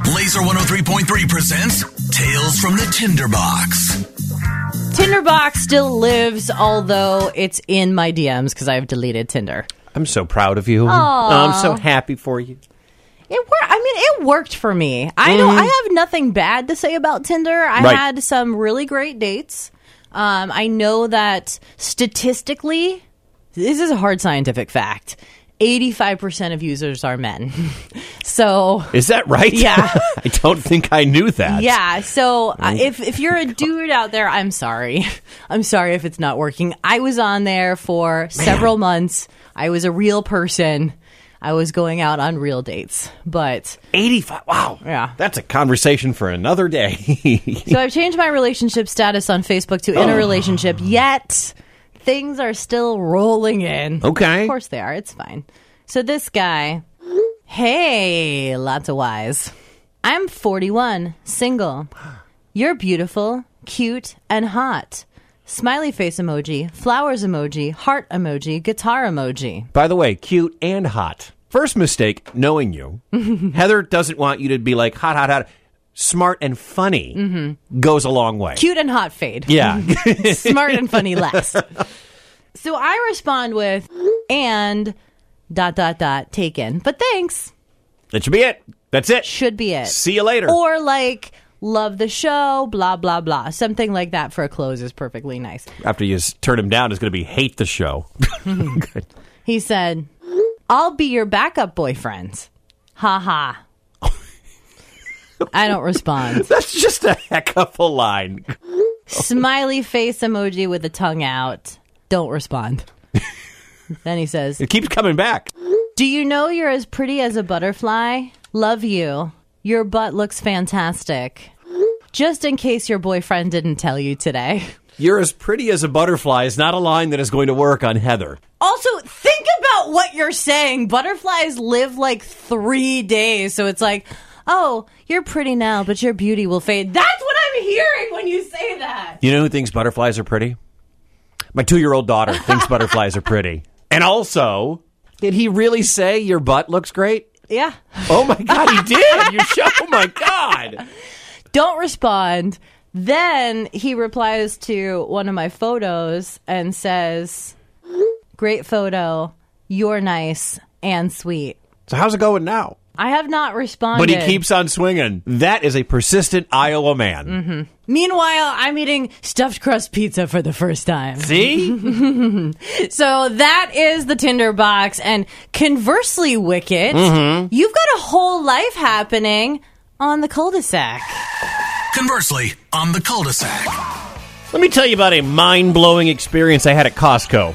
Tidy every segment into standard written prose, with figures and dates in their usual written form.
Laser 103.3 presents Tales from the Tinderbox. Tinderbox still lives, although it's in my DMs because I've deleted Tinder. I'm so proud of you. Aww. I'm so happy for you. It worked for me. I have nothing bad to say about Tinder. I had some really great dates. I know that statistically, this is a hard scientific fact, 85% of users are men. So is that right? Yeah. I don't think I knew that. Yeah. So if you're a dude out there, I'm sorry. I'm sorry if it's not working. I was on there for several months. I was a real person. I was going out on real dates, but 85. Wow. Yeah. That's a conversation for another day. So I've changed my relationship status on Facebook to in a relationship, yet things are still rolling in. Okay. Of course they are. It's fine. So this guy, hey, lots of Y's. I'm 41, single. You're beautiful, cute, and hot. Smiley face emoji, flowers emoji, heart emoji, guitar emoji. By the way, cute and hot. First mistake, knowing you. Heather doesn't want you to be like hot, hot, hot. Smart and funny goes a long way. Cute and hot fade. Yeah. Smart and funny less. So I respond with, and ... taken. But thanks. That should be it. That's it. Should be it. See you later. Or like, love the show, blah, blah, blah. Something like that for a close is perfectly nice. After you turn him down, it's going to be hate the show. Good. He said, I'll be your backup boyfriend. Ha ha. I don't respond. That's just a heck of a line. Smiley face emoji with the tongue out. Don't respond. Then he says, It keeps coming back. do you know you're as pretty as a butterfly? Love you. Your butt looks fantastic. Just in case your boyfriend didn't tell you today. You're as pretty as a butterfly is not a line that is going to work on Heather. Also, think about what you're saying. Butterflies live like 3 days. So it's like, oh, you're pretty now, but your beauty will fade. That's what I'm hearing when you say that. You know who thinks butterflies are pretty? My 2-year-old daughter thinks butterflies are pretty. And also, did he really say your butt looks great? Yeah. Oh my God, he did. Oh my God. Don't respond. Then he replies to one of my photos and says, great photo. You're nice and sweet. So how's it going now? I have not responded. But he keeps on swinging. That is a persistent Iowa man. Mm-hmm. Meanwhile, I'm eating stuffed crust pizza for the first time. See? So that is the Tinderbox. And conversely, Wicket, you've got a whole life happening on the cul-de-sac. Conversely, on the cul-de-sac. Let me tell you about a mind-blowing experience I had at Costco.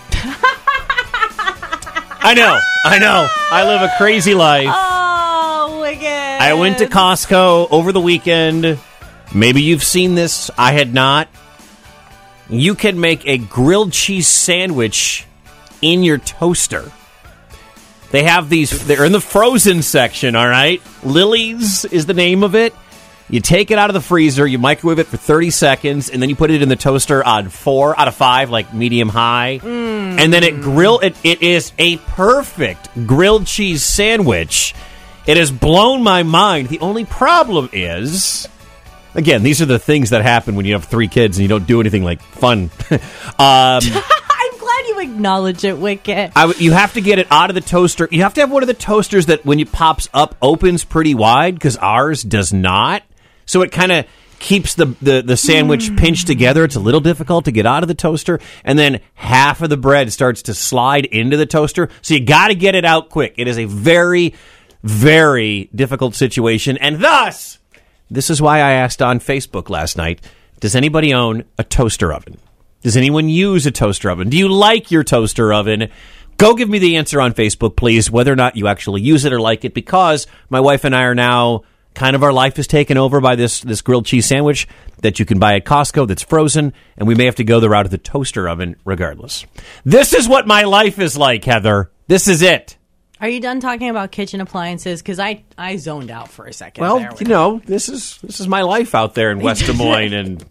I know. I live a crazy life. Oh, Wicket. I went to Costco over the weekend. Maybe you've seen this. I had not. You can make a grilled cheese sandwich in your toaster. They have these. They're in the frozen section, all right? Lily's is the name of it. You take it out of the freezer, you microwave it for 30 seconds, and then you put it in the toaster on 4 out of 5, like medium-high. And then it is a perfect grilled cheese sandwich. It has blown my mind. The only problem is, again, these are the things that happen when you have 3 kids and you don't do anything like fun. I'm glad you acknowledge it, Wicket. You have to get it out of the toaster. You have to have one of the toasters that when it pops up opens pretty wide, because ours does not. So it kind of keeps the sandwich pinched together. It's a little difficult to get out of the toaster. And then half of the bread starts to slide into the toaster. So you got to get it out quick. It is a very, very difficult situation. And thus, this is why I asked on Facebook last night, does anybody own a toaster oven? Does anyone use a toaster oven? Do you like your toaster oven? Go give me the answer on Facebook, please, whether or not you actually use it or like it, because my wife and I are now kind of, our life is taken over by this grilled cheese sandwich that you can buy at Costco that's frozen, and we may have to go the route of the toaster oven regardless. This is what my life is like, Heather. This is it. Are you done talking about kitchen appliances? Because I zoned out for a second. Well, this is my life out there in West Des Moines and